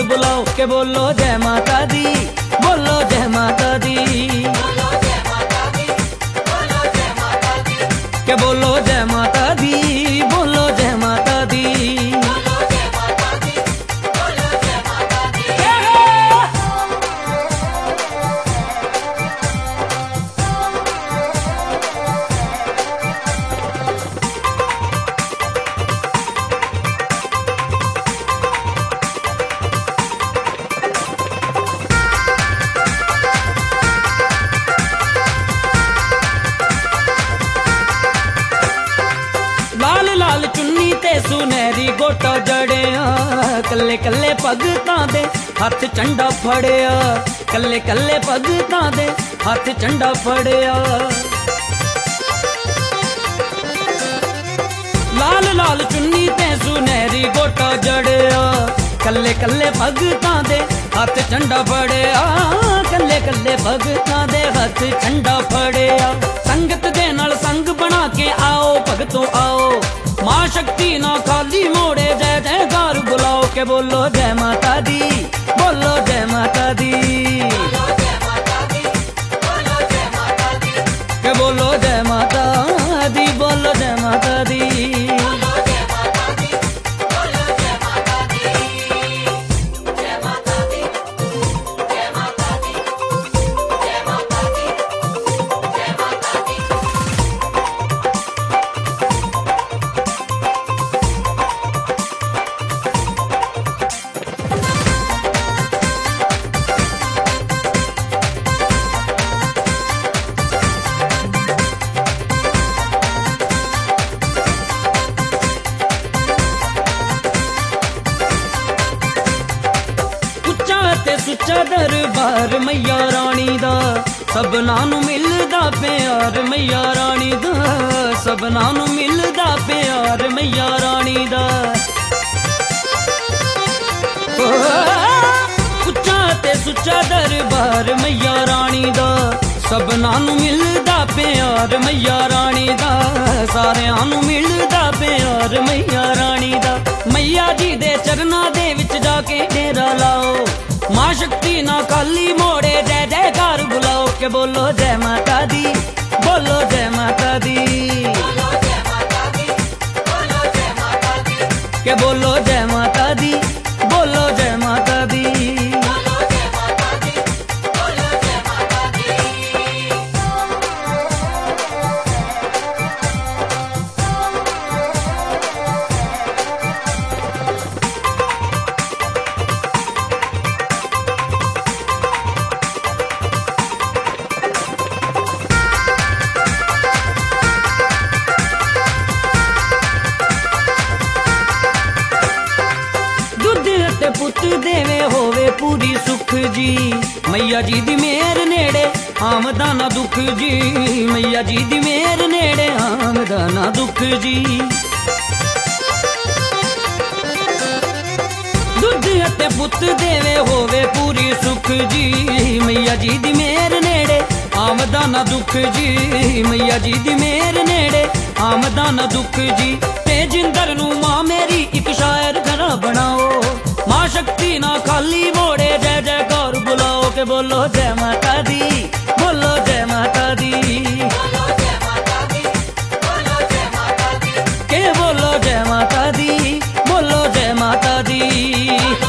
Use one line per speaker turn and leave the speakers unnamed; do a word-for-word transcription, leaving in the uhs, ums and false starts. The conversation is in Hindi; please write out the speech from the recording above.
बुलाओ के बोलो जय माता दी, बोलो जय माता दी, के बोलो जय माता दी, बोलो जय माता दी। लाल लाल चुन्नी ते सुनहरी गोटा जड़िया, कल्ले कल्ले भगतां दे हथ झंडा फड़िया, कल्ले कल्ले भगतां दे हथ झंडा फड़िया। लाल लाल चुन्नी ते सुनहरी गोटा जड़िया, कल्ले कल्ले भगतां दे हथ झंडा फड़िया, कल्ले कल्ले भगतां दे हथ झंडा फड़िया। संगत दे नाल संग बना के आओ भगतों आओ, मां शक्ति ना खाली मोड़े, जय जयकार बुलाओ के बोलो जय माता दी, बोलो जय माता दी, के बोलो जय माता दी, बोलो जय माता दी। सुच्चा दरबार मैया रानी दा, सबना नू मिलदा प्यार मैया रानी दा, सबना नू मिलदा प्यार मैया रानी दा। उच्चा ते सुच्चा दरबार मैया रानी दा, सबना नू मिलदा प्यार मैया रानी दा, सारियां नू मिलदा प्यार मैया रानी दा। मैया जी दे चरना दे विच जाके डेरा लाओ, मां शक्ति ना खाली मोड़े, जय जयकार बुलाओ के बोलो जय माता दी, बोलो जय माता दी, के बोलो जय माता दी, बोलो जय माता दी। पुत देवे होवे पूरी सुख जी, मैया जी दी मेहर नेड़े आमदा ना दुख जी, मैया जी दी मेहर नेड़े आमदा ना दुख जी। दुध अते पुत देवे होवे पूरी सुख जी, मैया जी दी मेहर नेड़े आमदा ना दुख जी, मैया जी दी मेहर नेड़े आमदा ना दुख जी। तेजिंदर नू मां मेरी एक शायर घरा बनाओ, मां शक्ति ना खाली मोड़े, जय जयकार बुलाओ के बोलो जय माता दी, बोलो जय माता दी, के बोलो जय माता दी, बोलो जय माता दी।